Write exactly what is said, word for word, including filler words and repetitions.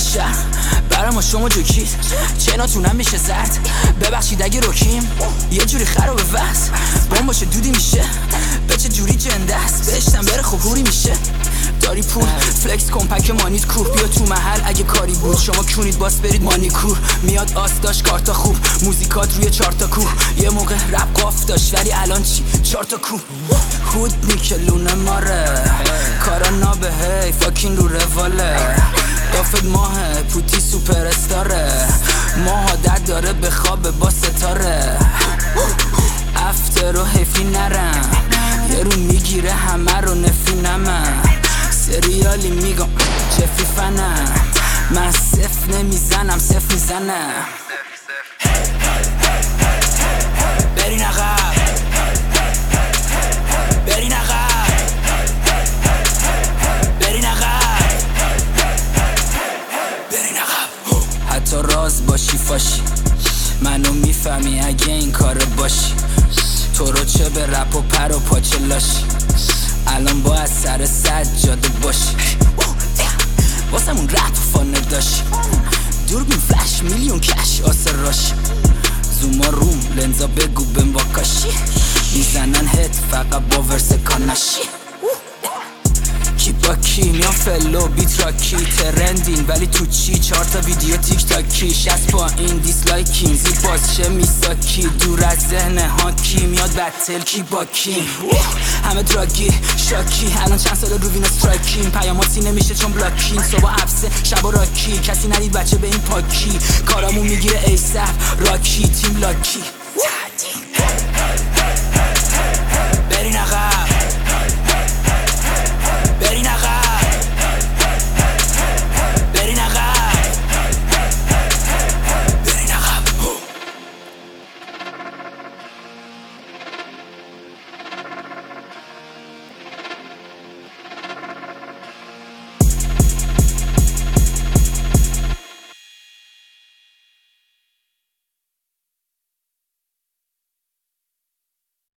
شهر برای ما شما جوکید چناتونم میشه زرد. ببخشید اگه روکیم یه جوری خرابه وست بام باشه دودی میشه به چه جوری جنده است بهشتم بره خب هوری میشه. داری پول فلکس کمپک مانید کور بیا تو محل اگه کاری بود شما کونید باس برید مانیکور. میاد آستاش کارتا خوب موزیکات روی چارتا کوه یه موقع رپ قاف داشت ولی الان چی چارتا کوه. خود میکلونه ماره کارا نابه هی فاکین رو رواله دافت ماه پوتی سوپر استاره ماه عادت داره به خواب با ستاره. افتر و حیفی نرم یه رو میگیره همه رو نفینمم سریالی میگم چه فیفنم من صف نمیزنم صف میزنم. برین عقب برین عقب برین عقب برین عقب. حتی راز باشی فاشی منو میفهمی اگه این کار باشی تو رو چه به رپ و پر و پاچه لاشی الان باید سر سجاده باشی واسمون رد و فانه داشی دوربین فلش میلیون کش آسر راشی زوما روم لنزا بگو بم واکاشی میزنن هت فقط با ورس کاناشی. کی با کی میان فلو بیت راکی ترندین ولی تو چی چهار تا ویدیو تیک تاکی شست با این دیسلایکین زیر بازشه میساکی دور از ذهن هاکی میاد بتل کی با کی همه دراگی شاکی الان چند سال رو وین استرایکین پیاماتی نمیشه چون بلاکین صبح عبسه شب راکی کسی ندید بچه به این پاکی کارامون میگیره ایسف راکی تیم لاکی